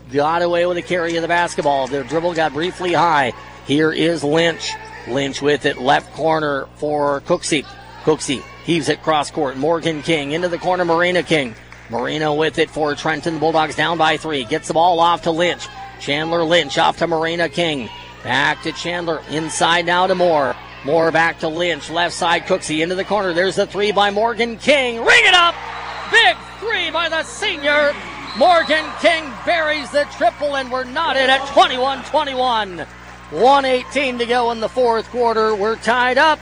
got away with a carry of the basketball. The dribble got briefly high. Here is Lynch. Lynch with it, left corner for Cooksey. Cooksey heaves it cross court. Morgan King into the corner, Marina King. Marina with it for Trenton. The Bulldogs down by 3. Gets the ball off to Lynch. Chandler Lynch off to Marina King. Back to Chandler. Inside now to Moore. Moore back to Lynch. Left side Cooksey into the corner. There's the 3 by Morgan King. Ring it up! Big 3 by the senior. Morgan King buries the triple, and we're knotted at 21-21. 1:18 to go in the fourth quarter. We're tied up